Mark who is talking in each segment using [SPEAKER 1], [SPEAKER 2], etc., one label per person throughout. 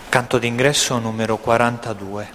[SPEAKER 1] Canto d'ingresso numero 42.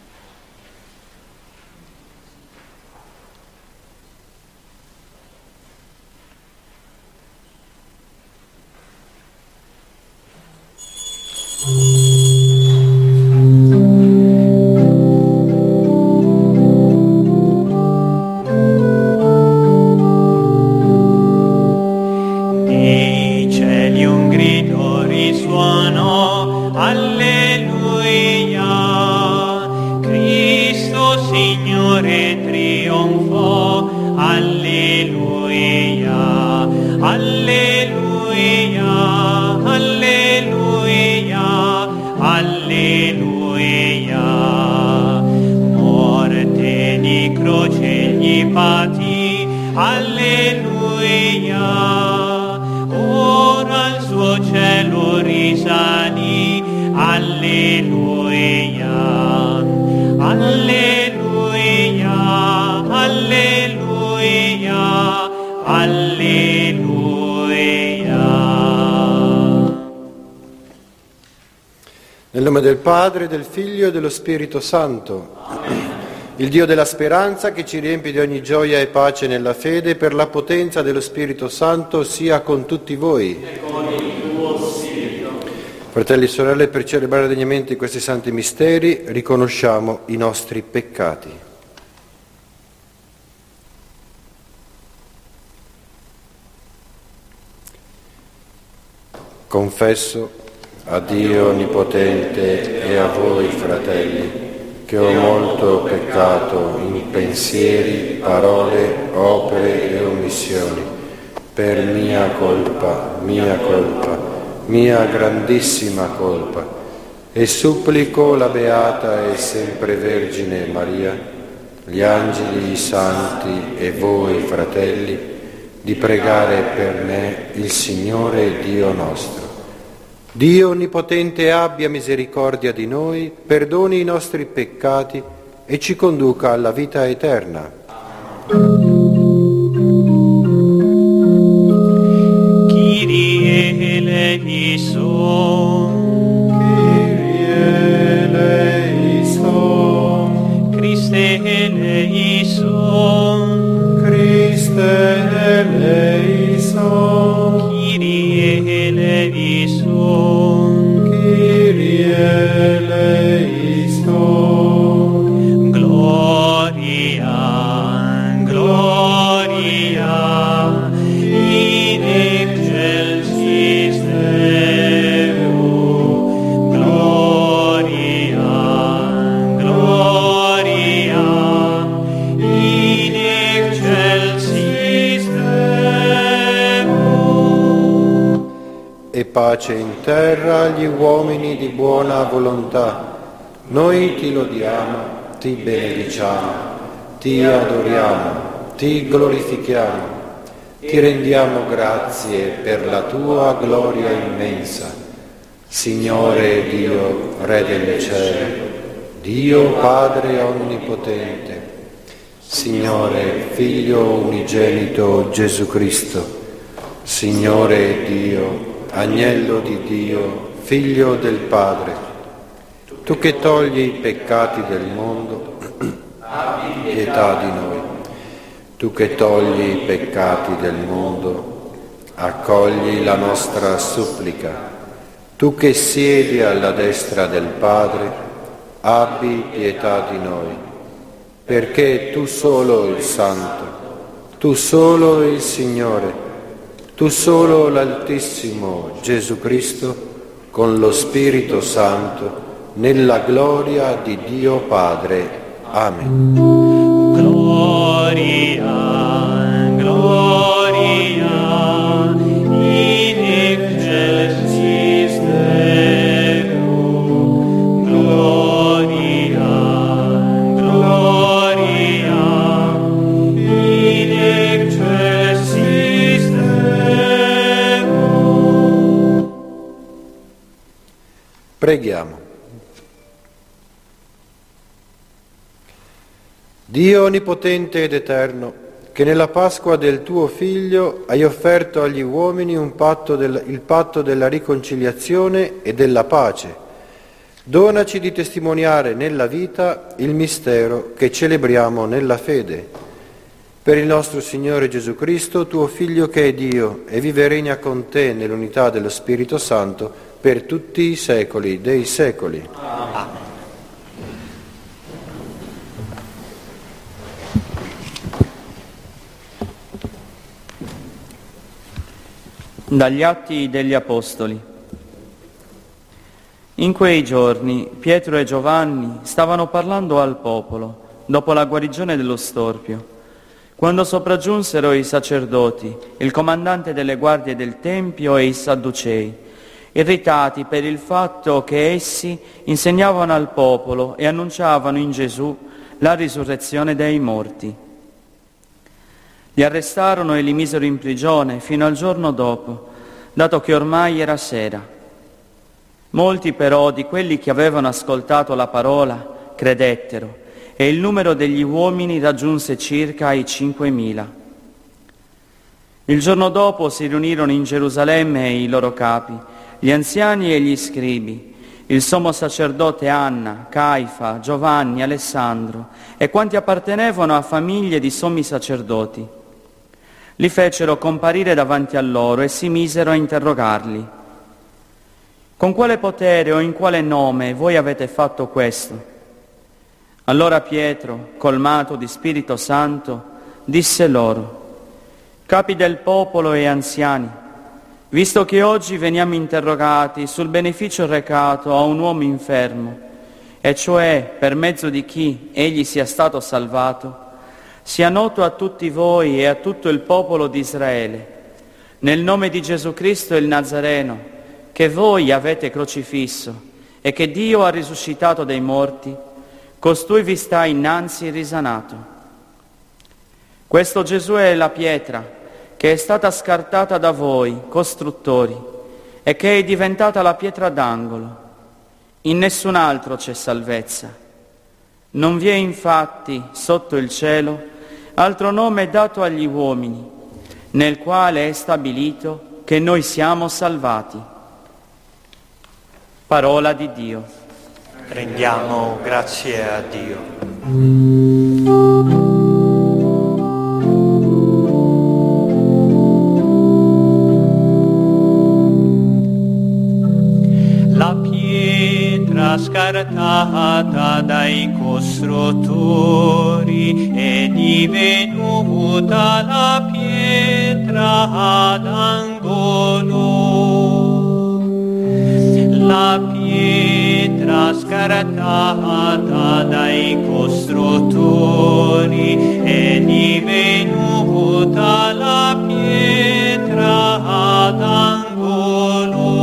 [SPEAKER 2] Nel nome del Padre, del Figlio e dello Spirito Santo, il Dio della speranza che ci riempie di ogni gioia e pace nella fede, per la potenza dello Spirito Santo sia con tutti voi.
[SPEAKER 3] E con il tuo spirito.
[SPEAKER 2] Fratelli e sorelle, per celebrare degnamente questi santi misteri, riconosciamo i nostri peccati. Confesso a Dio Onnipotente e a voi, fratelli, che ho molto peccato in pensieri, parole, opere e omissioni, per mia colpa, mia grandissima colpa, e supplico la Beata e sempre Vergine Maria, gli angeli, i santi e voi, fratelli, di pregare per me il Signore Dio nostro. Dio Onnipotente abbia misericordia di noi, perdoni i nostri peccati e ci conduca alla vita eterna.
[SPEAKER 3] Kyrie eleison,
[SPEAKER 2] Kyrie eleison,
[SPEAKER 3] Christe eleison,
[SPEAKER 2] Christe eleison,
[SPEAKER 3] Kyrie eleison,
[SPEAKER 2] Kyrie eleison.
[SPEAKER 3] Gloria, gloria, in excelsis Deo, gloria, gloria, in excelsis Deo.
[SPEAKER 2] E pace in terra agli uomini di buona volontà. Noi ti lodiamo, ti benediciamo, ti adoriamo, ti glorifichiamo, ti rendiamo grazie per la tua gloria immensa. Signore Dio, Re del cielo, Dio Padre Onnipotente, Signore Figlio unigenito Gesù Cristo, Signore Dio, Agnello di Dio, Figlio del Padre, tu che togli i peccati del mondo, abbi pietà di noi. Tu che togli i peccati del mondo, accogli la nostra supplica. Tu che siedi alla destra del Padre, abbi pietà di noi, perché tu solo il Santo, tu solo il Signore, tu solo l'Altissimo Gesù Cristo, con lo Spirito Santo, nella gloria di Dio Padre. Amen.
[SPEAKER 3] Gloria, gloria, in excelsis Deo, gloria, gloria, in excelsis Deo.
[SPEAKER 2] Preghiamo. Dio Onnipotente ed Eterno, che nella Pasqua del tuo Figlio hai offerto agli uomini il patto della riconciliazione e della pace, Donaci di testimoniare nella vita il mistero che celebriamo nella fede. Per il nostro Signore Gesù Cristo, tuo Figlio che è Dio e vive e regna con te nell'unità dello Spirito Santo per tutti i secoli dei secoli.
[SPEAKER 1] Amen.
[SPEAKER 4] Dagli Atti degli Apostoli. In quei giorni Pietro e Giovanni stavano parlando al popolo dopo la guarigione dello storpio, quando sopraggiunsero i sacerdoti, il comandante delle guardie del Tempio e i Sadducei, irritati per il fatto che essi insegnavano al popolo e annunciavano in Gesù la risurrezione dei morti. Li arrestarono e li misero in prigione fino al giorno dopo, dato che ormai era sera. Molti però di quelli che avevano ascoltato la parola credettero, e il numero degli uomini raggiunse circa i 5.000. Il giorno dopo si riunirono in Gerusalemme i loro capi, gli anziani e gli scribi, il sommo sacerdote Anna, Caifa, Giovanni, Alessandro e quanti appartenevano a famiglie di sommi sacerdoti. Li fecero comparire davanti a loro e si misero a interrogarli. Con quale potere o in quale nome voi avete fatto questo? Allora Pietro, colmato di Spirito Santo, disse loro: capi del popolo e anziani, visto che oggi veniamo interrogati sul beneficio recato a un uomo infermo, e cioè per mezzo di chi egli sia stato salvato, sia noto a tutti voi e a tutto il popolo di Israele, nel nome di Gesù Cristo il Nazareno, che voi avete crocifisso e che Dio ha risuscitato dai morti, costui vi sta innanzi risanato. Questo Gesù è la pietra che è stata scartata da voi, costruttori, e che è diventata la pietra d'angolo. In nessun altro c'è salvezza. Non vi è infatti sotto il cielo altro nome dato agli uomini, nel quale è stabilito che noi siamo salvati. Parola di Dio.
[SPEAKER 1] Rendiamo grazie a Dio.
[SPEAKER 3] La pietra scartata dai costruttori è divenuta la pietra d'angolo. La pietra scartata dai costruttori è divenuta la pietra d'angolo.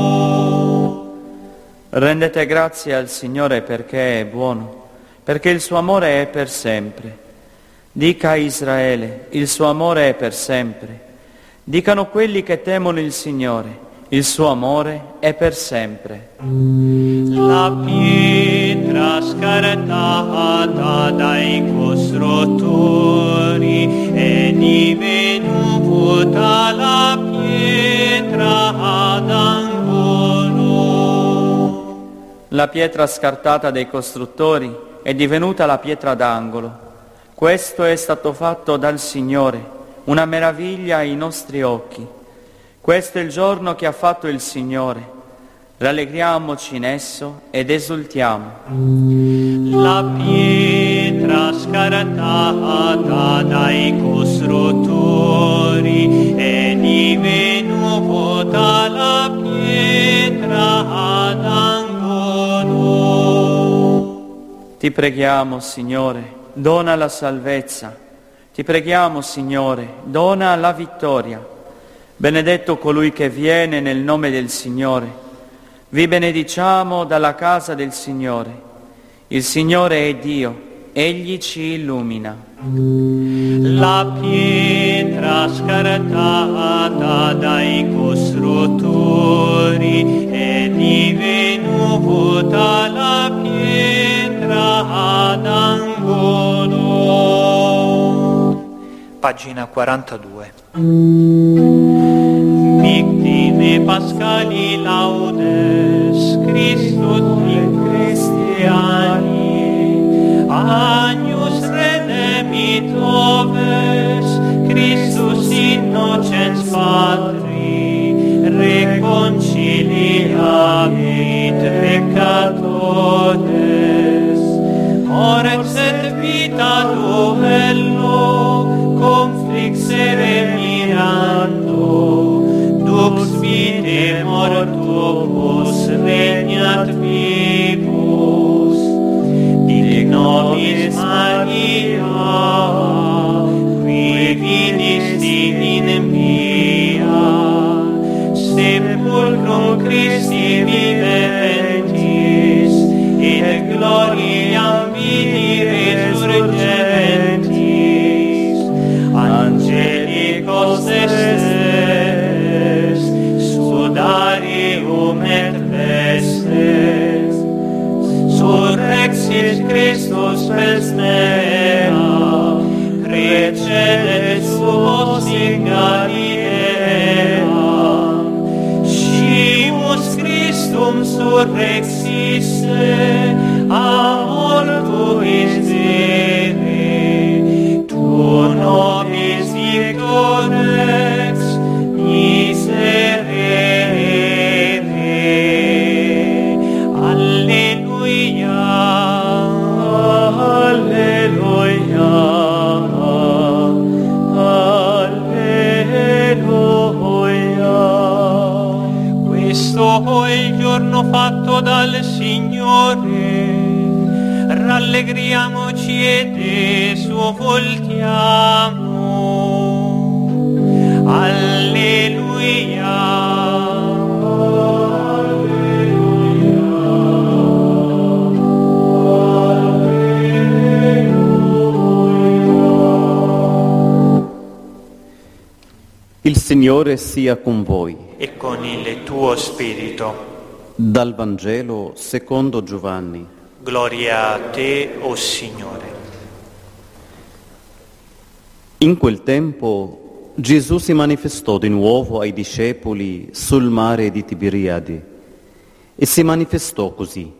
[SPEAKER 4] Rendete grazie al Signore perché è buono, perché il suo amore è per sempre. Dica Israele, il suo amore è per sempre. Dicano quelli che temono il Signore, il suo amore è per sempre.
[SPEAKER 3] La pietra scartata dai costruttori è divenuta la pietra d'angolo.
[SPEAKER 4] La pietra scartata dai costruttori è divenuta la pietra d'angolo. Questo è stato fatto dal Signore, una meraviglia ai nostri occhi. Questo è il giorno che ha fatto il Signore. Rallegriamoci in esso ed esultiamo.
[SPEAKER 3] La pietra scartata dai costruttori è divenuta la pietra d'angolo.
[SPEAKER 4] Ti preghiamo, Signore, dona la salvezza. Ti preghiamo, Signore, dona la vittoria. Benedetto colui che viene nel nome del Signore. Vi benediciamo dalla casa del Signore. Il Signore è Dio, Egli ci illumina.
[SPEAKER 3] La pietra scartata dai costruttori è divenuta la pietra d'angolo.
[SPEAKER 1] Pagina 42.
[SPEAKER 3] Victime pascali laudes, Christus in potens Patri, reconciliavit peccatores, ores et vita duello, conflixere mirando, dux vitae mortuos regnat vivus, dic nobis Maria, qui vidisti in mia, sepulcrum Christi viventis, et gloriam vidi resurgentis, angelicos estes, sudarium et vestes, surrexit Christus pels mea, precedet suos in Galilea, scimus Christum surrexisse, a mortuis dere, tu nobis victorex miserere. Alleluia, alleluia, alleluia. Questo è il giorno fatto dal Signore, rallegriamoci ed esultiamo. Alleluia, alleluia, alleluia.
[SPEAKER 5] Il Signore sia con voi.
[SPEAKER 1] E con il tuo spirito.
[SPEAKER 5] Dal Vangelo secondo Giovanni.
[SPEAKER 1] Gloria a te, o Signore.
[SPEAKER 5] In quel tempo Gesù si manifestò di nuovo ai discepoli sul mare di Tiberiade e si manifestò così.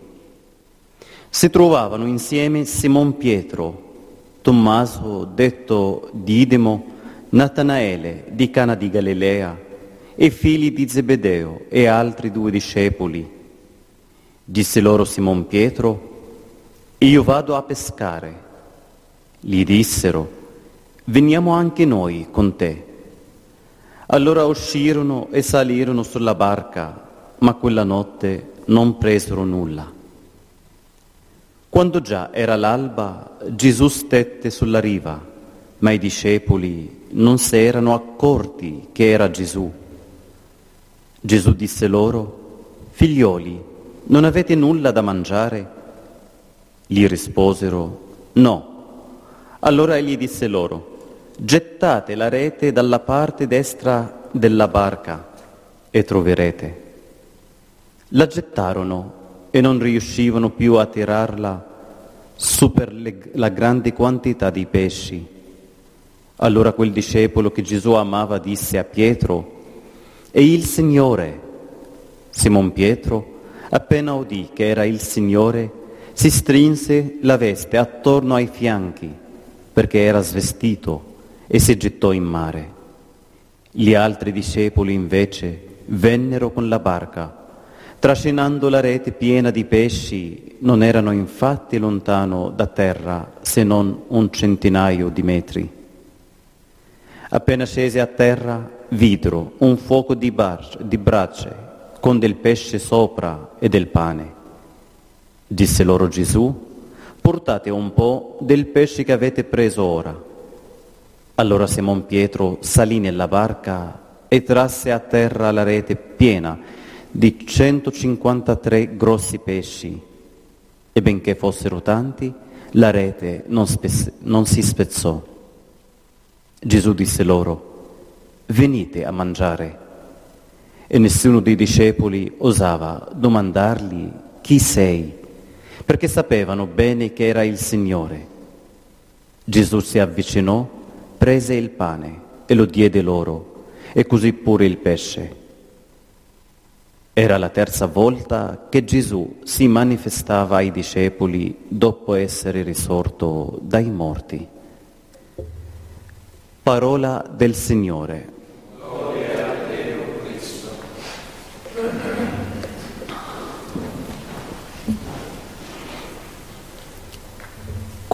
[SPEAKER 5] Si trovavano insieme Simon Pietro, Tommaso detto Didimo, Natanaele di Cana di Galilea e figli di Zebedeo e altri 2 discepoli. Disse loro Simon Pietro: io vado a pescare. Gli dissero: veniamo anche noi con te. Allora uscirono e salirono sulla barca, ma quella notte non presero nulla. Quando già era l'alba, Gesù stette sulla riva, ma i discepoli non si erano accorti che era Gesù. Gesù disse loro: figlioli, non avete nulla da mangiare? Gli risposero: no. Allora egli disse loro: gettate la rete dalla parte destra della barca e troverete. La gettarono e non riuscivano più a tirarla su per la grande quantità di pesci. Allora quel discepolo che Gesù amava disse a Pietro: è il Signore. Simon Pietro, appena udì che era il Signore, si strinse la veste attorno ai fianchi, perché era svestito, e si gettò in mare. Gli altri discepoli invece vennero con la barca, trascinando la rete piena di pesci. Non erano infatti lontano da terra se non 100 metri. Appena scesi a terra, videro un fuoco di brace con del pesce sopra e del pane. Disse loro Gesù: portate un po' del pesce che avete preso ora. Allora Simon Pietro salì nella barca e trasse a terra la rete piena di 153 grossi pesci, e benché fossero tanti, la rete non si spezzò. Gesù disse loro: venite a mangiare. E nessuno dei discepoli osava domandargli: chi sei? Perché sapevano bene che era il Signore. Gesù si avvicinò, prese il pane e lo diede loro, e così pure il pesce. Era la terza volta che Gesù si manifestava ai discepoli dopo essere risorto dai morti. Parola del Signore.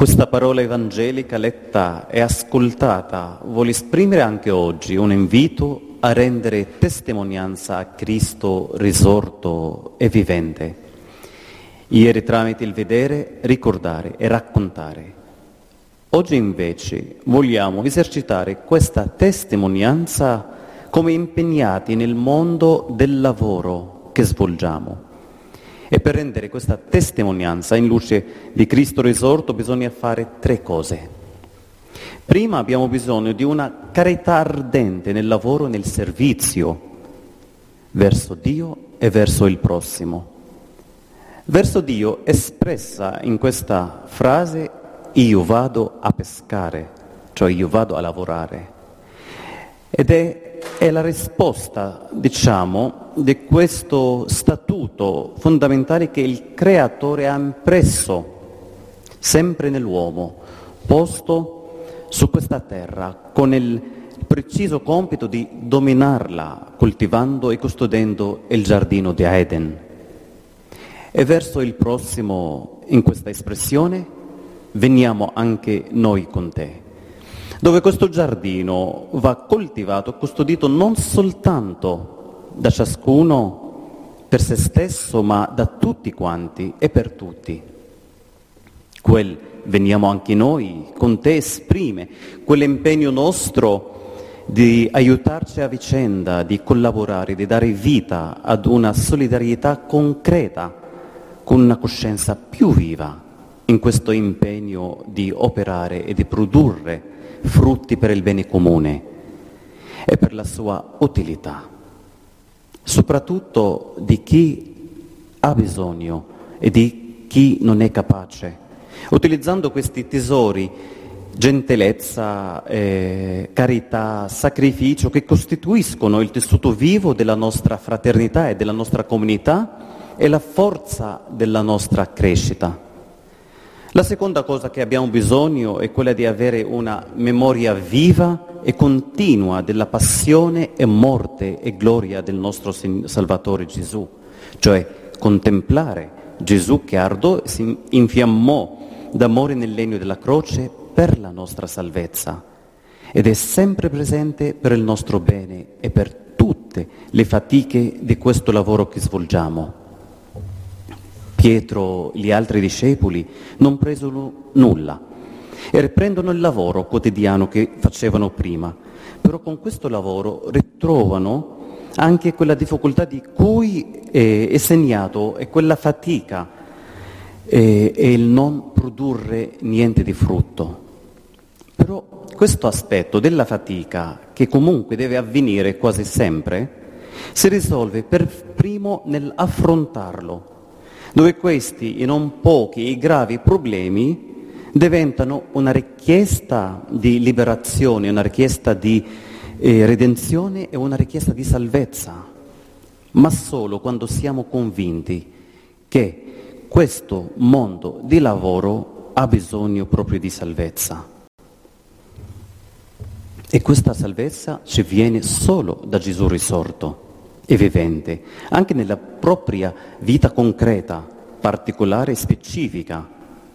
[SPEAKER 5] Questa parola evangelica letta e ascoltata vuole esprimere anche oggi un invito a rendere testimonianza a Cristo risorto e vivente. Ieri tramite il vedere, ricordare e raccontare. Oggi invece vogliamo esercitare questa testimonianza come impegnati nel mondo del lavoro che svolgiamo. E per rendere questa testimonianza in luce di Cristo risorto bisogna fare 3 cose. Prima abbiamo bisogno di una carità ardente nel lavoro e nel servizio verso Dio e verso il prossimo. Verso Dio espressa in questa frase io vado a pescare, cioè io vado a lavorare. Ed è la risposta, diciamo, di questo statuto fondamentale che il Creatore ha impresso sempre nell'uomo, posto su questa terra, con il preciso compito di dominarla, coltivando e custodendo il giardino di Eden. E verso il prossimo, in questa espressione, veniamo anche noi con te, dove questo giardino va coltivato e custodito non soltanto da ciascuno per se stesso, ma da tutti quanti e per tutti. Veniamo anche noi con te esprime quell'impegno nostro di aiutarci a vicenda, di collaborare, di dare vita ad una solidarietà concreta, con una coscienza più viva in questo impegno di operare e di produrre frutti per il bene comune e per la sua utilità, soprattutto di chi ha bisogno e di chi non è capace, utilizzando questi tesori, gentilezza, carità, sacrificio, che costituiscono il tessuto vivo della nostra fraternità e della nostra comunità e la forza della nostra crescita. La seconda cosa che abbiamo bisogno è quella di avere una memoria viva e continua della passione e morte e gloria del nostro Salvatore Gesù, cioè contemplare Gesù che ardò e si infiammò d'amore nel legno della croce per la nostra salvezza ed è sempre presente per il nostro bene e per tutte le fatiche di questo lavoro che svolgiamo. Pietro e gli altri discepoli non presero nulla e riprendono il lavoro quotidiano che facevano prima, però con questo lavoro ritrovano anche quella difficoltà di cui è segnato e quella fatica e il non produrre niente di frutto. Però questo aspetto della fatica, che comunque deve avvenire quasi sempre, si risolve per primo nell'affrontarlo, dove questi e non pochi e gravi problemi diventano una richiesta di liberazione, una richiesta di redenzione e una richiesta di salvezza, ma solo quando siamo convinti che questo mondo di lavoro ha bisogno proprio di salvezza. E questa salvezza ci viene solo da Gesù risorto e vivente, anche nella propria vita concreta, particolare e specifica.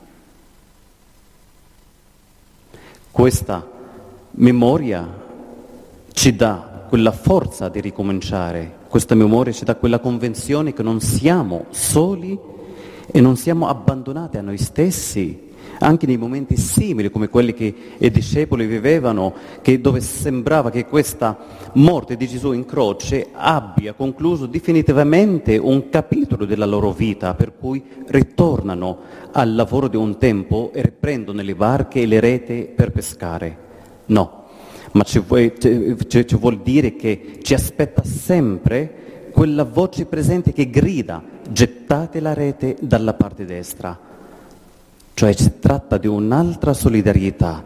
[SPEAKER 5] Questa memoria ci dà quella forza di ricominciare, questa memoria ci dà quella convinzione che non siamo soli e non siamo abbandonati a noi stessi, anche nei momenti simili come quelli che i discepoli vivevano, dove sembrava che questa morte di Gesù in croce abbia concluso definitivamente un capitolo della loro vita, per cui ritornano al lavoro di un tempo e riprendono le barche e le reti per pescare. No, ma ci vuol dire che ci aspetta sempre quella voce presente che grida: gettate la rete dalla parte destra. Cioè si tratta di un'altra solidarietà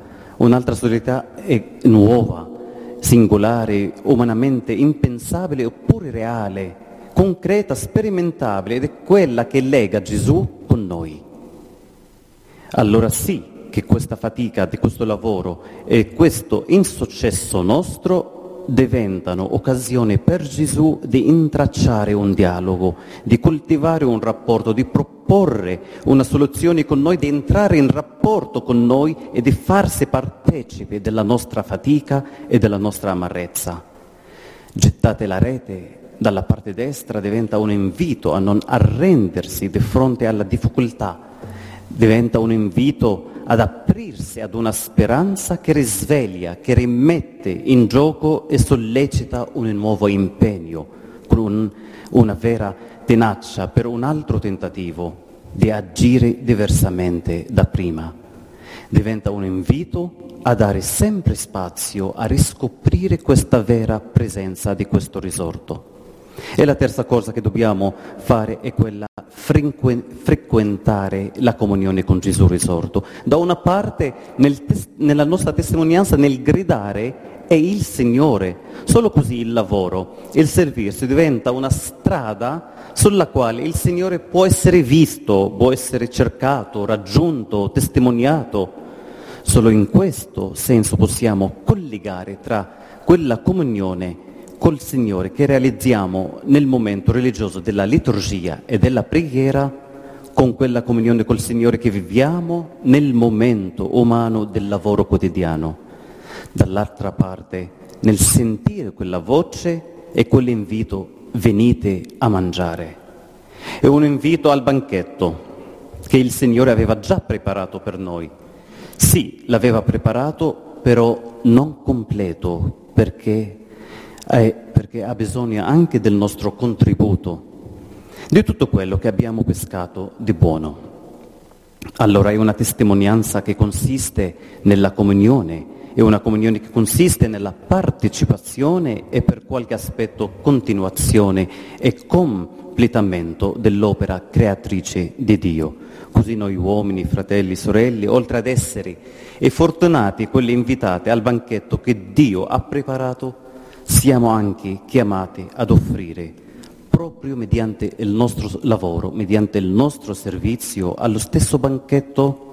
[SPEAKER 5] nuova, singolare, umanamente impensabile oppure reale, concreta, sperimentabile, ed è quella che lega Gesù con noi. Allora sì che questa fatica di questo lavoro e questo insuccesso nostro diventano occasione per Gesù di intracciare un dialogo, di coltivare un rapporto, di proporre proporre una soluzione con noi, di entrare in rapporto con noi e di farsi partecipe della nostra fatica e della nostra amarezza. Gettate la rete dalla parte destra diventa un invito a non arrendersi di fronte alla difficoltà, diventa un invito ad aprirsi ad una speranza che risveglia, che rimette in gioco e sollecita un nuovo impegno, con una vera tenacia per un altro tentativo di agire diversamente da prima. Diventa un invito a dare sempre spazio a riscoprire questa vera presenza di questo risorto. E la terza cosa che dobbiamo fare è quella frequentare la comunione con Gesù risorto. Da una parte nella nostra testimonianza, nel gridare è il Signore, solo così il lavoro, il servizio diventa una strada sulla quale il Signore può essere visto, può essere cercato, raggiunto, testimoniato. Solo in questo senso possiamo collegare tra quella comunione col Signore che realizziamo nel momento religioso della liturgia e della preghiera, con quella comunione col Signore che viviamo nel momento umano del lavoro quotidiano. Dall'altra parte, nel sentire quella voce e quell'invito, venite a mangiare. È un invito al banchetto che il Signore aveva già preparato per noi. Sì, l'aveva preparato, però non completo, perché ha bisogno anche del nostro contributo, di tutto quello che abbiamo pescato di buono. Allora è una testimonianza che consiste nella comunione, è una comunione che consiste nella partecipazione e per qualche aspetto continuazione e completamento dell'opera creatrice di Dio. Così noi uomini, fratelli, sorelle, oltre ad essere e fortunati quelli invitati al banchetto che Dio ha preparato, siamo anche chiamati ad offrire, proprio mediante il nostro lavoro, mediante il nostro servizio, allo stesso banchetto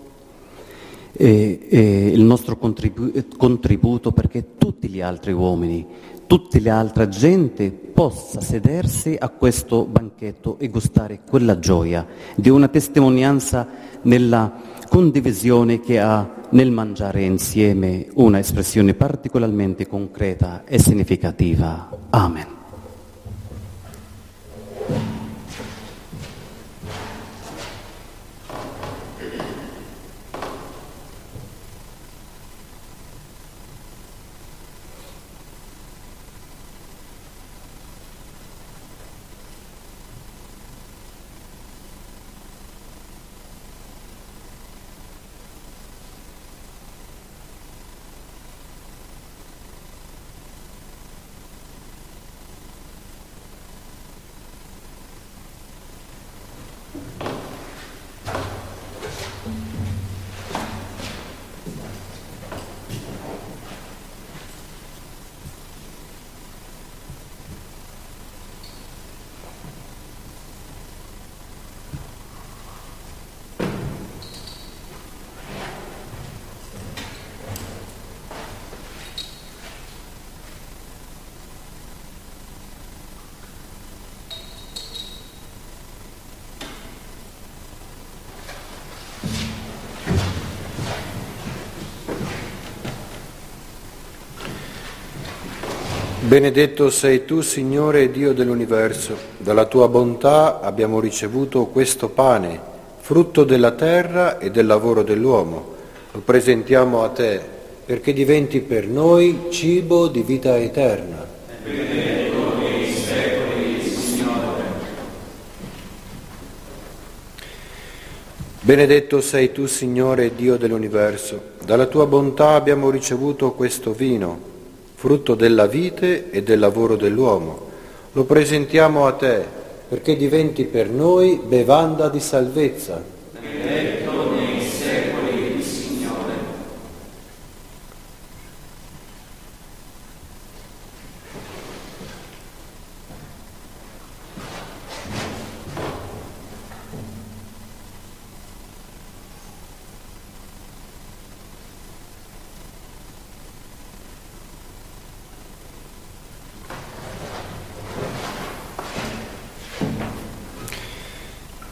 [SPEAKER 5] il nostro contributo perché tutti gli altri uomini, tutta l'altra gente possa sedersi a questo banchetto e gustare quella gioia di una testimonianza nella condivisione che ha nel mangiare insieme una espressione particolarmente concreta e significativa. Amen.
[SPEAKER 2] Benedetto sei tu, Signore Dio dell'universo. Dalla tua bontà abbiamo ricevuto questo pane, frutto della terra e del lavoro dell'uomo. Lo presentiamo a te perché diventi per noi cibo di vita eterna.
[SPEAKER 3] Benedetto nei secoli, Signore.
[SPEAKER 2] Benedetto sei tu, Signore Dio dell'universo. Dalla tua bontà abbiamo ricevuto questo vino, frutto della vite e del lavoro dell'uomo. Lo presentiamo a te, perché diventi per noi bevanda di salvezza.
[SPEAKER 3] Benedetto nei secoli, Signore.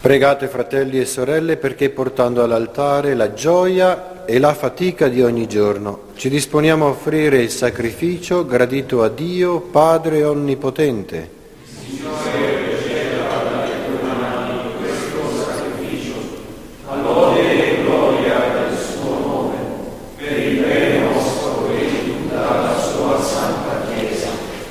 [SPEAKER 2] Pregate, fratelli e sorelle, perché portando all'altare la gioia e la fatica di ogni giorno, ci disponiamo a offrire il sacrificio gradito a Dio, Padre Onnipotente.
[SPEAKER 3] Signore, riceva dalle tue mani questo sacrificio, all'ode e gloria del suo nome, per il bene nostro e di tutta la sua santa Chiesa.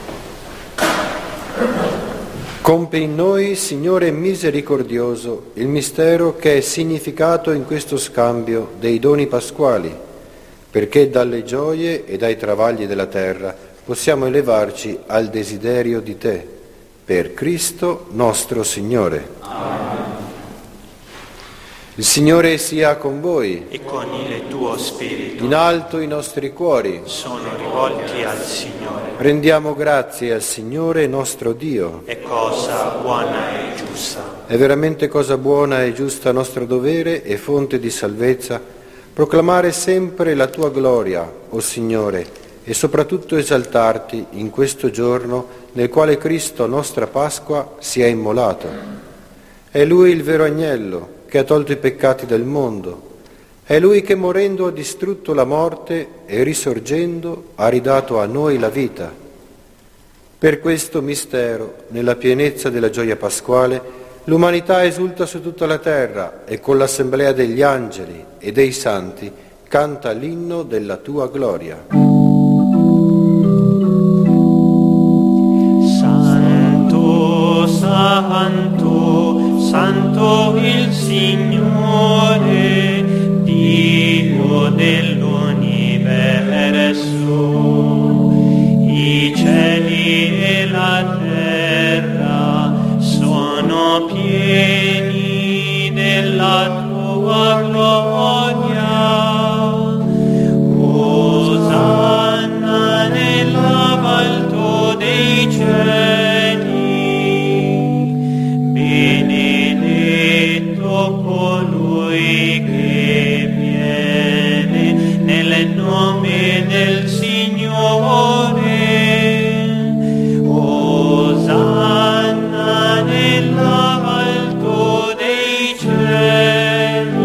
[SPEAKER 2] Compie in noi, Signore misericordioso, il mistero che è significato in questo scambio dei doni pasquali, perché dalle gioie e dai travagli della terra possiamo elevarci al desiderio di Te, per Cristo nostro Signore.
[SPEAKER 3] Amen.
[SPEAKER 2] Il Signore sia con voi.
[SPEAKER 1] E con il tuo spirito.
[SPEAKER 2] In alto i nostri cuori.
[SPEAKER 1] Sono rivolti al Signore.
[SPEAKER 2] Rendiamo grazie al Signore nostro Dio.
[SPEAKER 1] È cosa buona e giusta.
[SPEAKER 2] È veramente cosa buona e giusta nostro dovere e fonte di salvezza proclamare sempre la Tua gloria, o Signore, e soprattutto esaltarti in questo giorno nel quale Cristo, nostra Pasqua, si è immolato. È Lui il vero agnello che ha tolto i peccati del mondo. È Lui che morendo ha distrutto la morte e risorgendo ha ridato a noi la vita. Per questo mistero, nella pienezza della gioia pasquale, l'umanità esulta su tutta la terra e con l'assemblea degli angeli e dei santi canta l'inno della Tua gloria.
[SPEAKER 1] Santo, santo, santo il Signore, Dio dell'universo. I cieli e la terra sono pieni della Tua gloria. Osanna nell'alto dei cieli. Benedetto colui che viene nel nome del Signore. Osanna nell'alto dei cieli.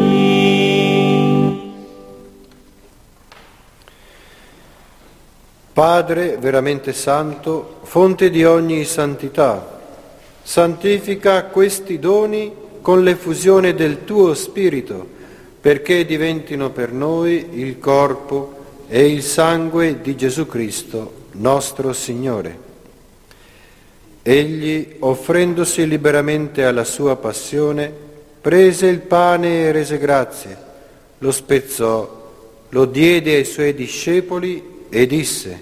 [SPEAKER 2] Padre veramente santo, fonte di ogni santità, santifica questi doni con l'effusione del Tuo Spirito, perché diventino per noi il corpo e il sangue di Gesù Cristo, nostro Signore. Egli, offrendosi liberamente alla sua passione, prese il pane e rese grazie, lo spezzò, lo diede ai Suoi discepoli e disse: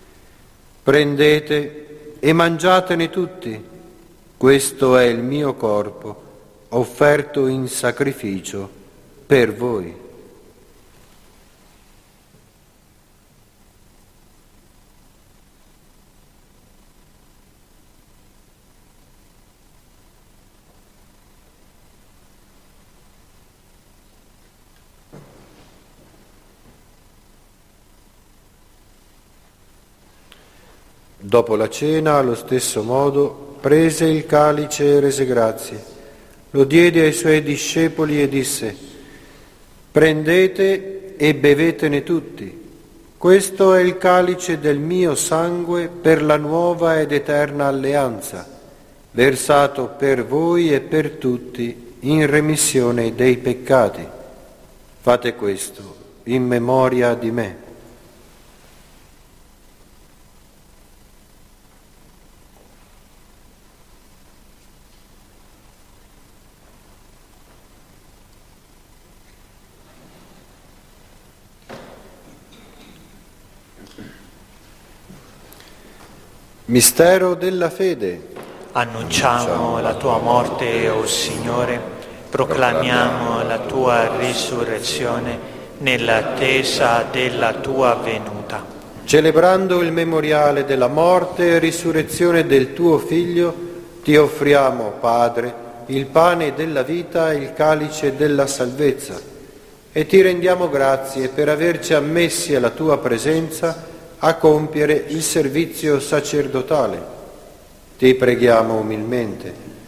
[SPEAKER 2] «Prendete e mangiatene tutti, questo è il mio corpo, offerto in sacrificio per voi». Dopo la cena, allo stesso modo, prese il calice e rese grazie, lo diede ai Suoi discepoli e disse: «Prendete e bevetene tutti, questo è il calice del mio sangue per la nuova ed eterna alleanza, versato per voi e per tutti in remissione dei peccati. Fate questo in memoria di me». Mistero della fede.
[SPEAKER 1] Annunciamo la Tua morte, o Signore, proclamiamo la Tua risurrezione nell'attesa della Tua venuta.
[SPEAKER 2] Celebrando il memoriale della morte e risurrezione del Tuo Figlio, Ti offriamo, Padre, il pane della vita e il calice della salvezza, e Ti rendiamo grazie per averci ammessi alla Tua presenza a compiere il servizio sacerdotale. Ti preghiamo umilmente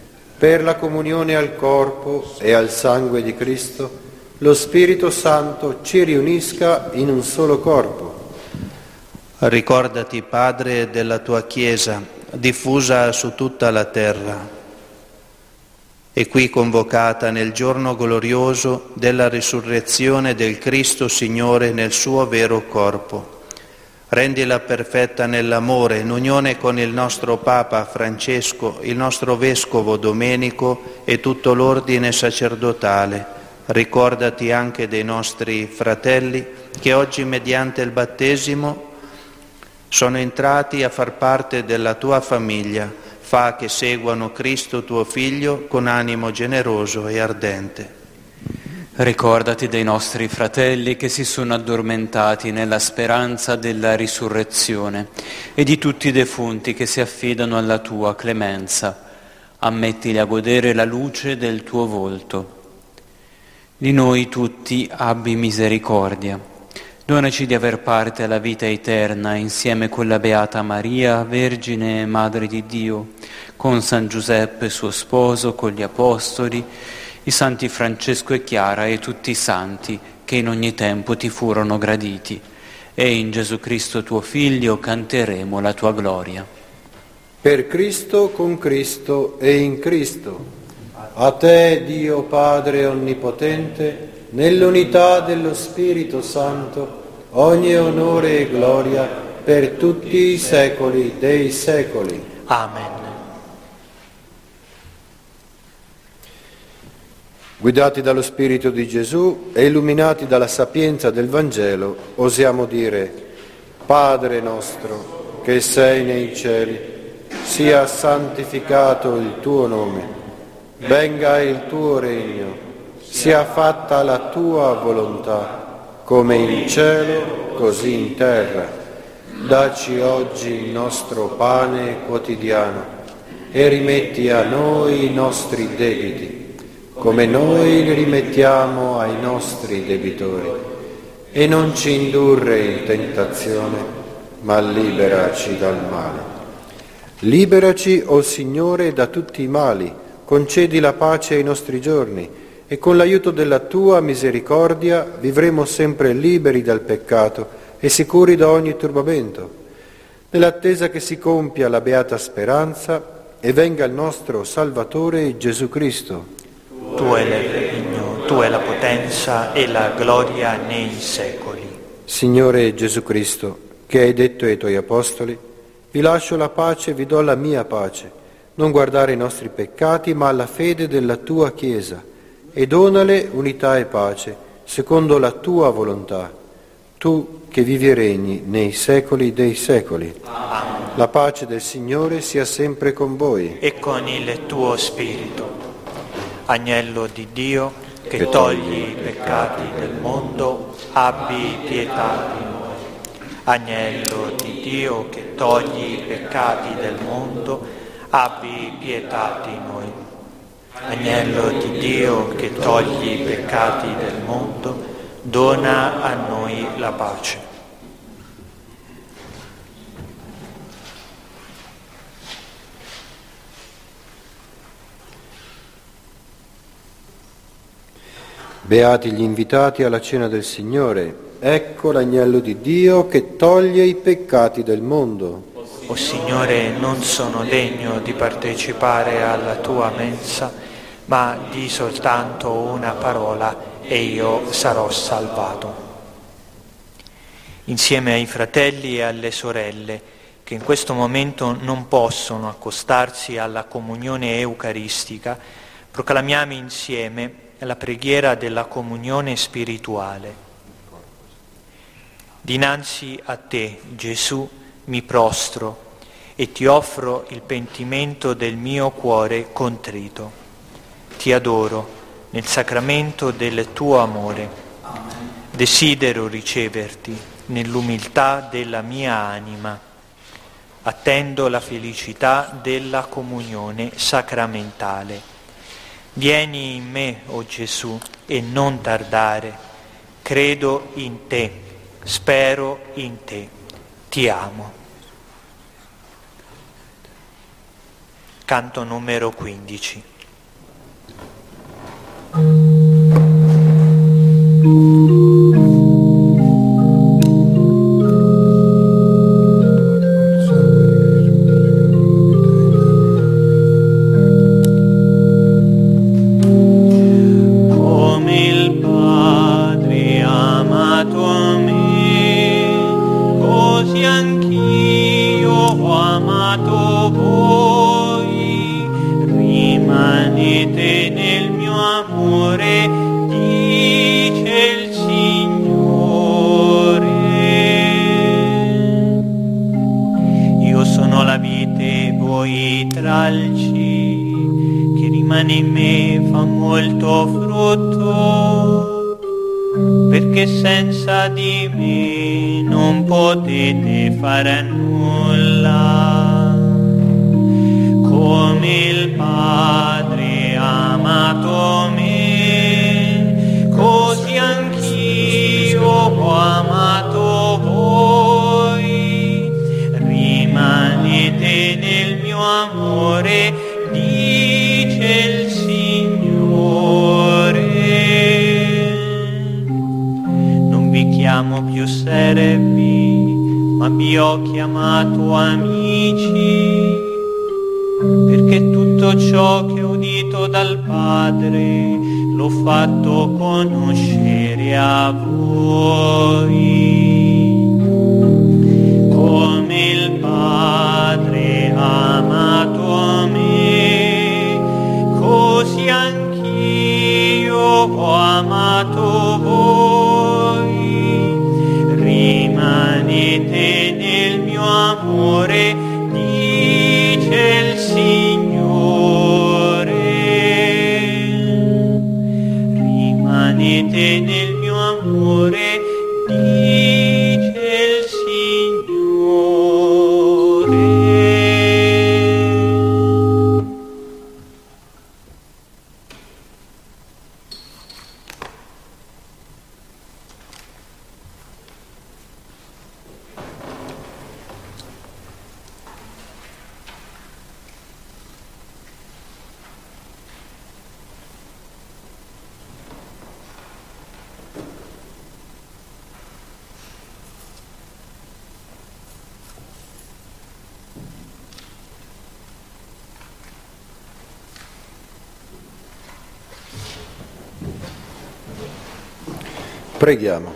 [SPEAKER 2] per la comunione al corpo e al sangue di Cristo, lo Spirito Santo ci riunisca in un solo corpo.
[SPEAKER 6] Ricordati, Padre, della tua Chiesa, diffusa su tutta la terra e qui convocata nel giorno glorioso della risurrezione del Cristo Signore nel suo vero corpo. Rendila perfetta nell'amore, in unione con il nostro Papa Francesco, il nostro Vescovo Domenico e tutto l'ordine sacerdotale. Ricordati anche dei nostri fratelli che oggi mediante il battesimo sono entrati a far parte della tua famiglia. Fa che seguano Cristo tuo Figlio con animo generoso e ardente.
[SPEAKER 7] Ricordati dei nostri fratelli che si sono addormentati nella speranza della risurrezione e di tutti i defunti che si affidano alla tua clemenza. Ammettili a godere la luce del tuo volto. Di noi tutti abbi misericordia. Donaci di aver parte alla vita eterna insieme con la Beata Maria, Vergine e Madre di Dio, con San Giuseppe suo sposo, con gli Apostoli, i Santi Francesco e Chiara e tutti i Santi che in ogni tempo ti furono graditi. E in Gesù Cristo tuo Figlio canteremo la tua gloria.
[SPEAKER 2] Per Cristo, con Cristo e in Cristo. A te, Dio Padre Onnipotente, nell'unità dello Spirito Santo, ogni onore e gloria per tutti i secoli dei secoli.
[SPEAKER 1] Amen.
[SPEAKER 2] Guidati dallo Spirito di Gesù e illuminati dalla sapienza del Vangelo, osiamo dire: Padre nostro, che sei nei cieli, sia santificato il tuo nome. Venga il tuo regno, sia fatta la tua volontà, come in cielo, così in terra. Dacci oggi il nostro pane quotidiano e rimetti a noi i nostri debiti, come noi li rimettiamo ai nostri debitori. E non ci indurre in tentazione, ma liberaci dal male. Liberaci, o Signore, da tutti i mali. Concedi la pace ai nostri giorni e con l'aiuto della tua misericordia vivremo sempre liberi dal peccato e sicuri da ogni turbamento, nell'attesa che si compia la beata speranza e venga il nostro Salvatore Gesù Cristo.
[SPEAKER 1] Tu è il regno, tu è la potenza e la gloria nei secoli.
[SPEAKER 2] Signore Gesù Cristo, che hai detto ai tuoi apostoli: vi lascio la pace, vi do la mia pace. Non guardare i nostri peccati, ma alla fede della tua Chiesa, e donale unità e pace, secondo la tua volontà. Tu che vivi e regni nei secoli dei secoli.
[SPEAKER 1] Amen.
[SPEAKER 2] La pace del Signore sia sempre con voi.
[SPEAKER 1] E con il tuo spirito. Agnello di Dio, che togli i peccati del mondo, abbi pietà di noi. Agnello di Dio, che togli i peccati del mondo, abbi pietà di noi. Agnello di Dio che togli i peccati del mondo, dona a noi la pace.
[SPEAKER 2] Beati gli invitati alla cena del Signore. Ecco l'agnello di Dio che toglie i peccati del mondo.
[SPEAKER 1] O Signore, non sono degno di partecipare alla tua mensa, ma di soltanto una parola e io sarò salvato. Insieme ai fratelli e alle sorelle che in questo momento non possono accostarsi alla comunione eucaristica, proclamiamo insieme la preghiera della comunione spirituale. Dinanzi a te, Gesù, mi prostro e ti offro il pentimento del mio cuore contrito. Ti adoro nel sacramento del tuo amore. Desidero riceverti nell'umiltà della mia anima. Attendo la felicità della comunione sacramentale. Vieni in me, o Gesù, e non tardare. Credo in te, spero in te. Ti amo. Canto numero 15. amato voi, rimanete nel mio amore, dice il Signore. Io sono la vite, voi i tralci, chi rimane in me fa molto frutto, perché senza di me non potete fare nulla. Come il Padre ha amato me, così anch'io ho amato voi, rimanete nel mio amore, dice il Signore. Non vi chiamo più servi, ma vi ho chiamato amici, perché tutto ciò che ho udito dal Padre l'ho fatto conoscere a voi. Come il Padre ha amato me, così anch'io ho amato voi, rimanete nel mio amore, dice il Signore. Rimanete nel mio amore, dice il Signore.
[SPEAKER 2] Preghiamo.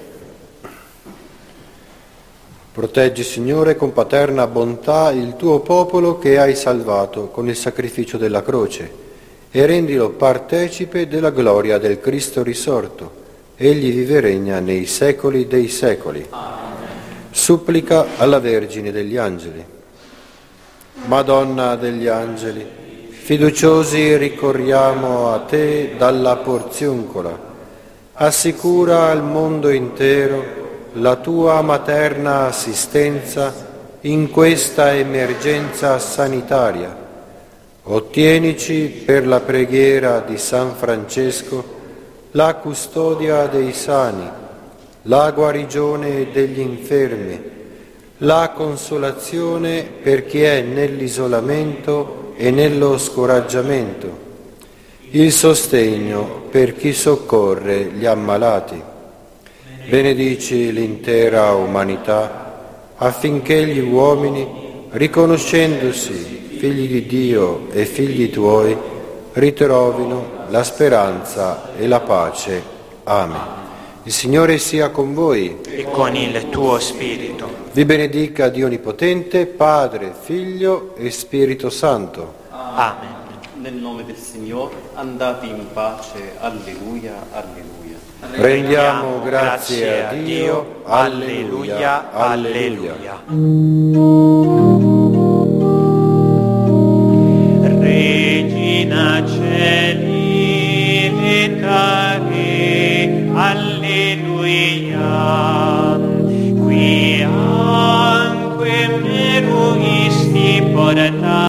[SPEAKER 2] Proteggi, Signore, con paterna bontà il tuo popolo che hai salvato con il sacrificio della croce e rendilo partecipe della gloria del Cristo risorto. Egli vive e regna nei secoli dei secoli. Supplica alla Vergine degli Angeli. Madonna degli Angeli, fiduciosi ricorriamo a te dalla porziuncola. Assicura al mondo intero la tua materna assistenza in questa emergenza sanitaria. Ottienici per la preghiera di San Francesco la custodia dei sani, la guarigione degli infermi, la consolazione per chi è nell'isolamento e nello scoraggiamento, il sostegno per chi soccorre gli ammalati. Benedici l'intera umanità affinché gli uomini, riconoscendosi figli di Dio e figli tuoi, ritrovino la speranza e la pace. Amen. Il Signore sia con voi.
[SPEAKER 1] E con il tuo spirito.
[SPEAKER 2] Vi benedica Dio Onnipotente, Padre, Figlio e Spirito Santo.
[SPEAKER 1] Amen.
[SPEAKER 5] Nel nome del Signore, andate in pace. Alleluia, alleluia.
[SPEAKER 2] Rendiamo grazie a Dio. Alleluia, alleluia.
[SPEAKER 1] Regina Celi, letare, alleluia. Qui anque meruisti porta